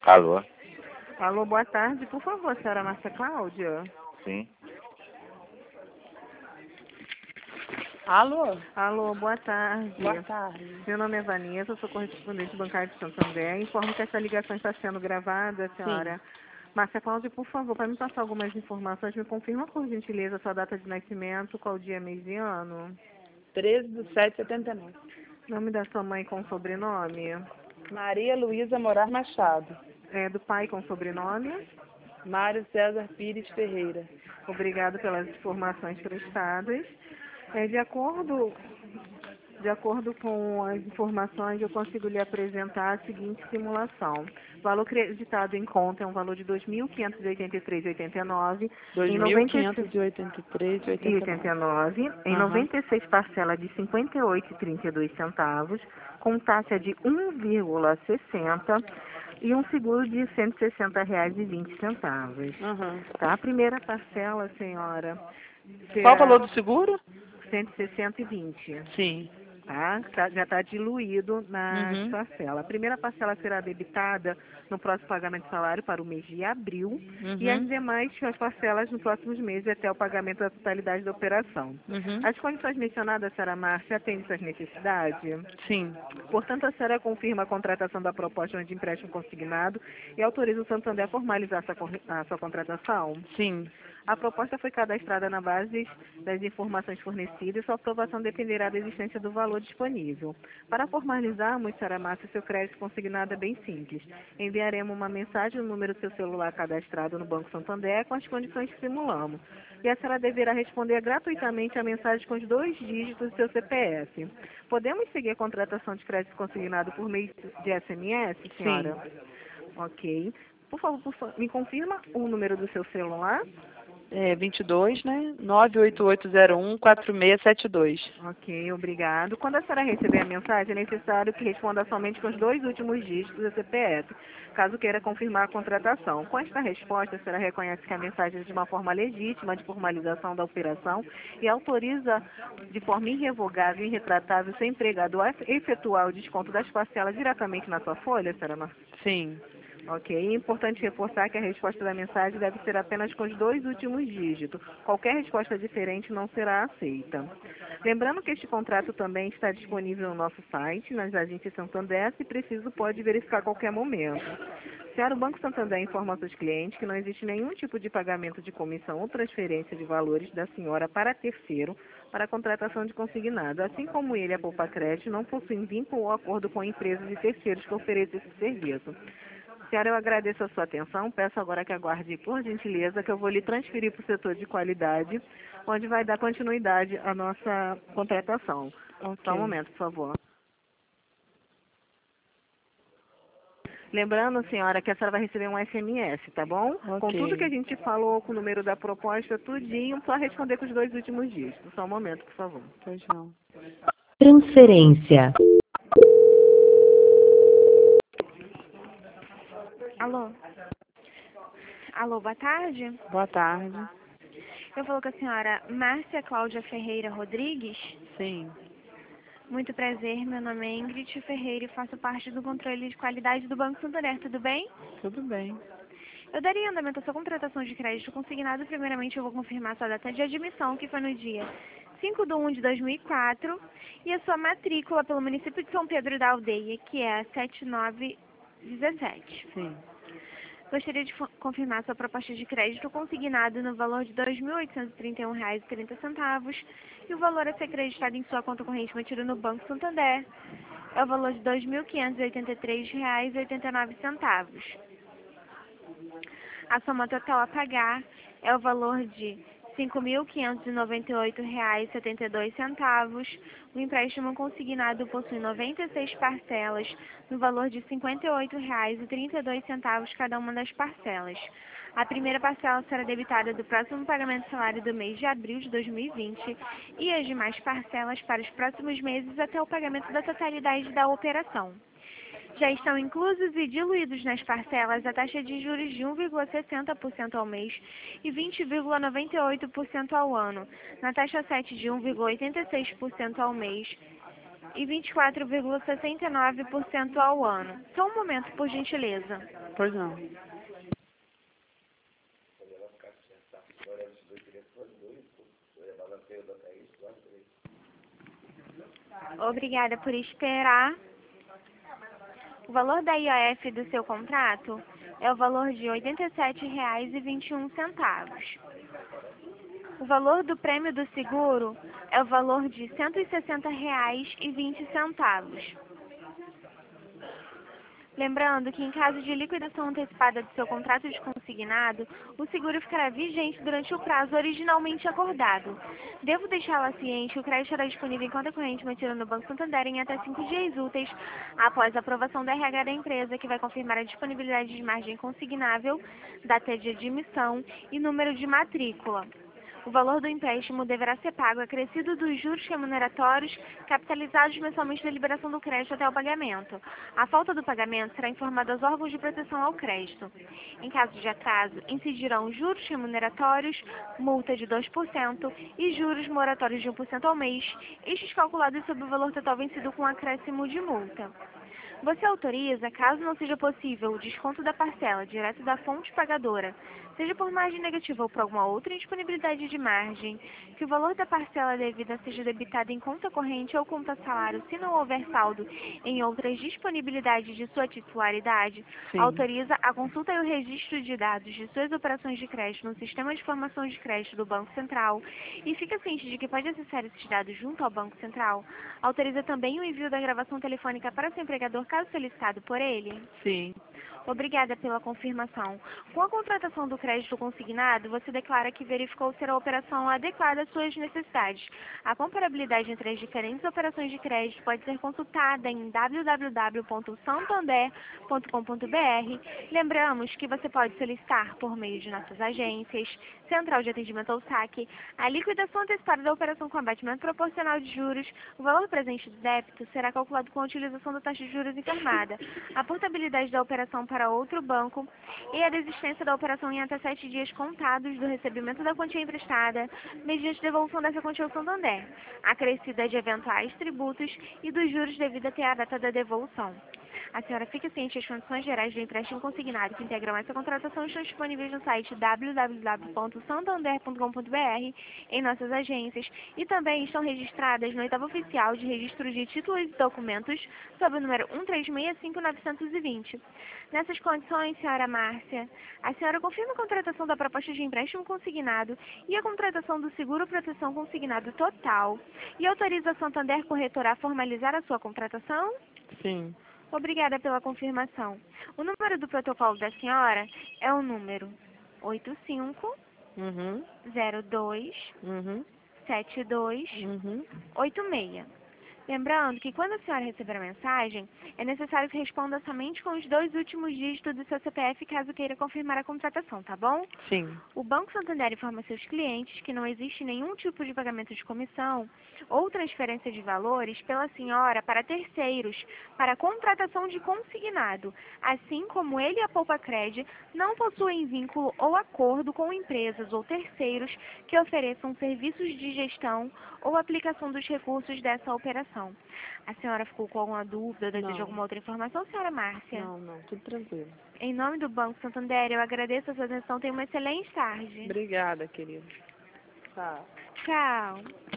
Alô? Alô, boa tarde. Por favor, senhora Márcia Cláudia. Sim. Alô? Alô, boa tarde. Boa tarde. Meu nome é Vanessa, eu sou correspondente bancária de Santander. Informo que essa ligação está sendo gravada, senhora. Márcia Cláudia, por favor, para me passar algumas informações, me confirma por gentileza a sua data de nascimento, qual dia, mês e ano. 13/7/79. Nome da sua mãe com sobrenome. Maria Luísa Morar Machado. Do pai com sobrenome. Mário César Pires Ferreira. Obrigado pelas informações prestadas. De acordo com as informações, eu consigo lhe apresentar a seguinte simulação. O valor creditado em conta é um valor de R$ 2.583,89 em 2.583,89. em 96 parcelas de R$ 58,32, com taxa de 1,60 e um seguro de R$ 160,20. Tá? A primeira parcela, senhora, Qual o será valor do seguro? 160,20. Sim. Já está diluído na parcela. A primeira parcela será debitada no próximo pagamento de salário para o mês de abril e as demais as parcelas nos próximos meses até o pagamento da totalidade da operação. As condições mencionadas, senhora Márcia, atendem suas necessidades? Sim. Portanto, a senhora confirma a contratação da proposta de empréstimo consignado e autoriza o Santander a formalizar a sua contratação? Sim. A proposta foi cadastrada na base das informações fornecidas e sua aprovação dependerá da existência do valor disponível. Para formalizarmos, senhora Márcia, seu crédito consignado é bem simples. Enviaremos uma mensagem no número do seu celular cadastrado no Banco Santander com as condições que simulamos. E a senhora deverá responder gratuitamente a mensagem com os 2 dígitos do seu CPF. Podemos seguir a contratação de crédito consignado por meio de SMS, senhora? Sim. Ok. Por favor, me confirma o número do seu celular? 22, né? 98801-4672. Ok, obrigado. Quando a senhora receber a mensagem, é necessário que responda somente com os 2 últimos dígitos do CPF, caso queira confirmar a contratação. Com esta resposta, a senhora reconhece que a mensagem é de uma forma legítima de formalização da operação e autoriza de forma irrevogável e irretratável seu empregado a efetuar o desconto das parcelas diretamente na sua folha, senhora Marcia? Sim. Ok, é importante reforçar que a resposta da mensagem deve ser apenas com os 2 últimos dígitos. Qualquer resposta diferente não será aceita. Lembrando que este contrato também está disponível no nosso site, nas agências Santander, se preciso pode verificar a qualquer momento. Senhora, o Banco Santander informa aos seus clientes que não existe nenhum tipo de pagamento de comissão ou transferência de valores da senhora para terceiro para a contratação de consignado. Assim como ele, a Poupa Crédito, não possui vínculo ou acordo com empresas e terceiros que ofereçam esse serviço. Senhora, eu agradeço a sua atenção. Peço agora que aguarde, por gentileza, que eu vou lhe transferir para o setor de qualidade, onde vai dar continuidade à nossa contratação. Só um momento, por favor. Lembrando, senhora, que a senhora vai receber um SMS, tá bom? Com tudo que a gente falou, com o número da proposta, tudinho, só responder com os 2 últimos dígitos. Só um momento, por favor. Pois não. Transferência. Alô? Alô, boa tarde. Boa tarde. Eu falo com a senhora Márcia Cláudia Ferreira Rodrigues. Sim. Muito prazer, meu nome é Ingrid Ferreira e faço parte do controle de qualidade do Banco Santander, tudo bem? Tudo bem. Eu daria andamento à sua contratação de crédito consignado. Primeiramente, eu vou confirmar sua data de admissão, que foi no dia 5/1/2004, e a sua matrícula pelo município de São Pedro da Aldeia, que é a 7917. Sim. Gostaria de confirmar sua proposta de crédito consignado no valor de R$ 2.831,30 e o valor a ser creditado em sua conta corrente mantido no Banco Santander é o valor de R$ 2.583,89. A soma total a pagar é o valor de R$ 5.598,72. O empréstimo consignado possui 96 parcelas, no valor de R$ 58,32 cada uma das parcelas. A primeira parcela será debitada do próximo pagamento de salário do mês de abril de 2020 e as demais parcelas para os próximos meses até o pagamento da totalidade da operação. Já estão inclusos e diluídos nas parcelas a taxa de juros de 1,60% ao mês e 20,98% ao ano, na taxa 7 de 1,86% ao mês e 24,69% ao ano. Só um momento, por gentileza. Pois não. Obrigada por esperar. O valor da IOF do seu contrato é o valor de R$ 87,21. O valor do prêmio do seguro é o valor de R$ 160,20. Lembrando que, em caso de liquidação antecipada do seu contrato de consignado, o seguro ficará vigente durante o prazo originalmente acordado. Devo deixá-la ciente que o crédito estará disponível em conta corrente mantida no Banco Santander em até 5 dias úteis após a aprovação da RH da empresa, que vai confirmar a disponibilidade de margem consignável, data de admissão e número de matrícula. O valor do empréstimo deverá ser pago acrescido dos juros remuneratórios capitalizados mensalmente da liberação do crédito até o pagamento. A falta do pagamento será informada aos órgãos de proteção ao crédito. Em caso de atraso, incidirão juros remuneratórios, multa de 2% e juros moratórios de 1% ao mês, estes calculados sobre o valor total vencido com acréscimo de multa. Você autoriza, caso não seja possível, o desconto da parcela direto da fonte pagadora, seja por margem negativa ou por alguma outra indisponibilidade de margem, que o valor da parcela devida seja debitado em conta corrente ou conta salário se não houver saldo em outras disponibilidades de sua titularidade, Sim. autoriza a consulta e o registro de dados de suas operações de crédito no Sistema de Informação de Crédito do Banco Central e fica ciente de que pode acessar esses dados junto ao Banco Central. Autoriza também o envio da gravação telefônica para seu empregador caso solicitado por ele? Sim. Obrigada pela confirmação. Com a contratação do crédito consignado, você declara que verificou ser a operação adequada às suas necessidades. A comparabilidade entre as diferentes operações de crédito pode ser consultada em www.santander.com.br. Lembramos que você pode solicitar por meio de nossas agências, Central de Atendimento ao Saque, a liquidação antecipada da operação com abatimento proporcional de juros. O valor presente do débito será calculado com a utilização da taxa de juros informada, a portabilidade da operação para outro banco e a desistência da operação em até 7 dias contados do recebimento da quantia emprestada, mediante devolução dessa quantia ao Santander, acrescida de eventuais tributos e dos juros devido até a data da devolução. A senhora fica ciente que as condições gerais do empréstimo consignado que integram essa contratação estão disponíveis no site www.santander.com.br, em nossas agências, e também estão registradas no oitavo oficial de registro de títulos e documentos, sob o número 1365920. Nessas condições, senhora Márcia, a senhora confirma a contratação da proposta de empréstimo consignado e a contratação do seguro proteção consignado total e autoriza a Santander Corretora a formalizar a sua contratação? Sim. Obrigada pela confirmação. O número do protocolo da senhora é o número 85 Uhum. 02 Uhum. 72 Uhum. 86. Lembrando que quando a senhora receber a mensagem, é necessário que responda somente com os 2 últimos dígitos do seu CPF caso queira confirmar a contratação, tá bom? Sim. O Banco Santander informa seus clientes que não existe nenhum tipo de pagamento de comissão ou transferência de valores pela senhora para terceiros para contratação de consignado, assim como ele e a Poupacred não possuem vínculo ou acordo com empresas ou terceiros que ofereçam serviços de gestão ou aplicação dos recursos dessa operação. A senhora ficou com alguma dúvida ou deseja Não. alguma outra informação, senhora Márcia? Não, tudo tranquilo. Em nome do Banco Santander, eu agradeço a sua atenção. Tenha uma excelente tarde. Obrigada, querida. Tá. Tchau.